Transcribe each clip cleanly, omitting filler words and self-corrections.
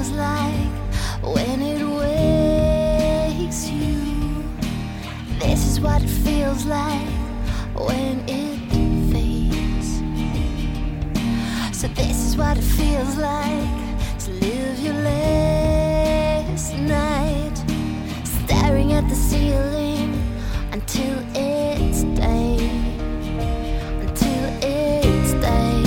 feels like when it wakes you. This is what it feels like when it fades. So this is what it feels like to live your last night staring at the ceiling until it's day. Until it's day.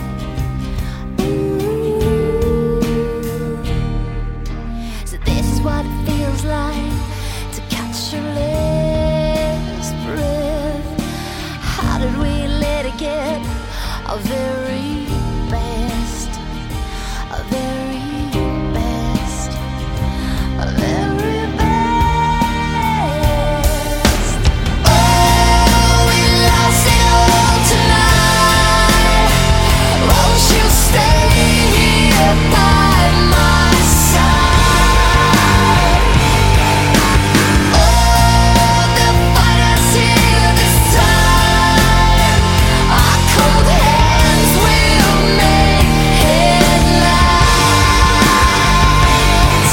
So this is what it feels like to catch your last breath. How did we let it get our very best? Our very best. Our very best. Oh, we lost it all tonight. Won't you stay here by my side? Oh, the fight is here this time. Our cold hands will make headlines.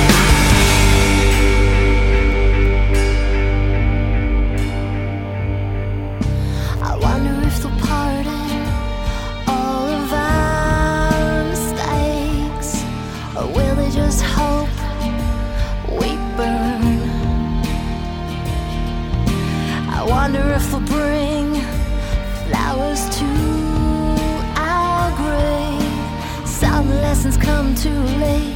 I wonder if they'll pardon all of our mistakes, or will they just hope we burn? I wonder if they'll bring flowers to our grave. Some lessons come too late.